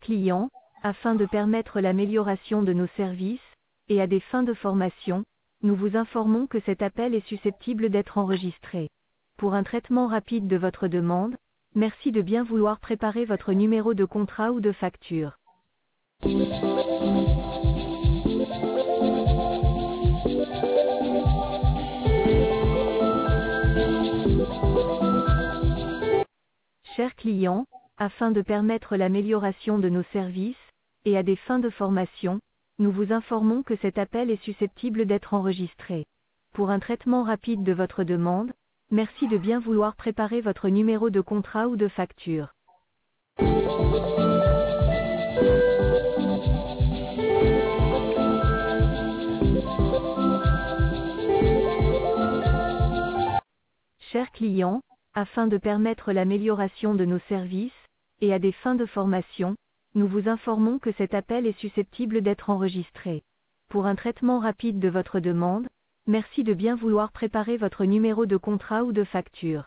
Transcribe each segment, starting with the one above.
client, afin de permettre l'amélioration de nos services, et à des fins de formation, nous vous informons que cet appel est susceptible d'être enregistré. Pour un traitement rapide de votre demande, merci de bien vouloir préparer votre numéro de contrat ou de facture. Chers clients, afin de permettre l'amélioration de nos services, et à des fins de formation, nous vous informons que cet appel est susceptible d'être enregistré. Pour un traitement rapide de votre demande, merci de bien vouloir préparer votre numéro de contrat ou de facture. Chers clients, afin de permettre l'amélioration de nos services, et à des fins de formation, nous vous informons que cet appel est susceptible d'être enregistré. Pour un traitement rapide de votre demande, merci de bien vouloir préparer votre numéro de contrat ou de facture.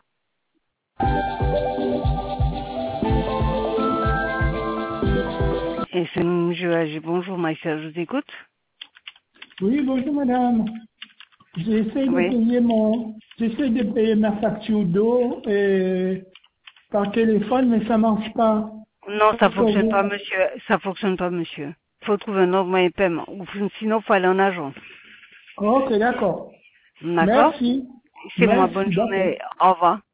Et c'est Monsieur Agi. Bonjour, Maïssa, je vous écoute. Oui, bonjour madame. J'essaie Oui. de payer ma facture d'eau par téléphone, mais ça marche pas. Non, ça fonctionne pas, monsieur. Ça fonctionne pas, monsieur. Faut trouver un autre moyen de paiement. Ou sinon, faut aller en agence. Ok, d'accord. D'accord? Merci. C'est moi, Merci, bonne d'accord. journée. Au revoir.